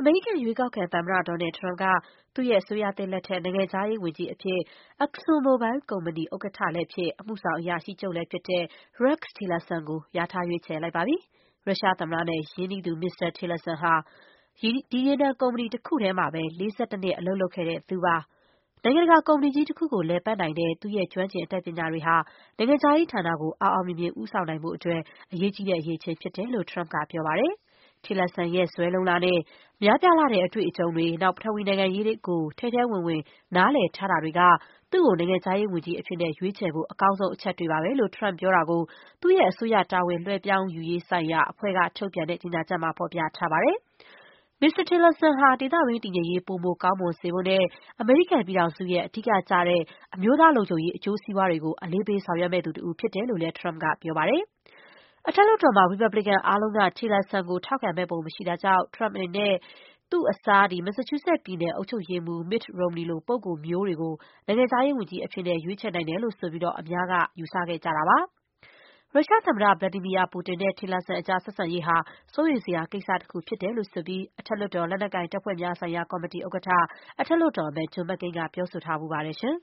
မေရိကန်ရွေးကောက်ခံသမ္မတ Donald Trump က သူ့ရဲ့အစိုးရသစ်လက်ထက် နိုင်ငံခြားရေးဝန်ကြီးအဖြစ် ExxonMobil ကုမ္ပဏီ ဥက္ကဋ္ဌလည်းဖြစ်၊ အမှုဆောင်အရာရှိချုပ်လည်းဖြစ်တဲ့ Rex Tillerson ကို လျာထားရွေးချယ်လိုက်ပါပြီ။ ရုရှားသမ္မတနဲ့ရင်းနှီးသူ မစ္စတာ Tillerson ဟာ ဒီရေနံကုမ္ပဏီတခုတည်းမှာပဲ ၄၁ နှစ် အလုပ်လုပ်ခဲ့တဲ့သူပါ။ နိုင်ငံတကာကုမ္ပဏီကြီးတခုကို လည်ပတ်နိုင်တဲ့ သူ့ရဲ့ကျွမ်းကျင် အတတ်ပညာတွေဟာ နိုင်ငံခြားရေးဌာနကို အောင်အောင်မြင်မြင် ဦးဆောင်နိုင်ဖို့အတွက် အရေးကြီးတဲ့အရည်အချင်းဖြစ်တယ်လို့ Trump ကပြောပါတယ်။ Tillerson ရဲ့ ဇွဲလုံ့လနဲ့ များပြားလှတဲ့ အတွေ့အကြုံတွေ၊ နောက် ပထဝီနိုင်ငံရေးကို ထဲထဲဝင်ဝင် နားလည်ထားတာတွေက သူ့ကို နိုင်ငံခြားရေးဝန်ကြီးအဖြစ် ရွေးချယ်ဖို့ အကောင်းဆုံးအချက်တွေပါပဲလို့ Trump ပြောတာကို သူ့ရဲ့ အစိုးရတာဝန်လွှဲပြောင်းယူရေးဆိုင်ရာအဖွဲ့က ထုတ်ပြန်တဲ့ ကြေညာချက်မှာ ဖော်ပြထားပါတယ်။ မစ္စတာ Tillerson ဟာ ဒေသတွင်းတည်ငြိမ်ရေး ပိုမိုကောင်းမွန်စေဖို့နဲ့ အမေရိကန်ပြည်ထောင်စုရဲ့ အဓိကကျတဲ့ အမျိုးသားလုံခြုံရေး အကျိုးစီးပွားတွေကို အလေးပေးဆောင်ရွက်မယ့်သူတဦးဖြစ်တယ်လို့လည်း Trump ကပြောပါတယ်။ အထက်လွှတ်တော်မှာ ရီပတ်ဘလီကန်အားလုံးက Tillerson ကို ထောက်ခံမယ့်ပုံမရှိတာကြောင့် Trump အနေနဲ့ သူ့အစား မက်ဆာချူးဆက်ပြည်နယ် အုပ်ချုပ်ရေးမှူး Mitt Romney လို ပုဂ္ဂိုလ်မျိုးတွေကို နိုင်ငံခြားရေးဝန်ကြီးအဖြစ် ရွေးချယ်နိုင်တယ်လို့ဆိုပြီး အများက ယူဆခဲ့ကြတာပါ။ ရုရှားသမ္မတ Vladimir Putin နဲ့ Tillerson ကြား ဆက်ဆံရေးဟာ စိုးရိမ်စရာကိစ္စတခုဖြစ်တယ်လို့ဆိုပြီး အထက်လွှတ်တော် လက်နက်ကိုင်တပ်ဖွဲ့များဆိုင်ရာ ကော်မတီဥက္ကဋ္ဌ အထက်လွှတ်တော်အမတ် John McCain က ပြောဆိုထားဖူးပါတယ်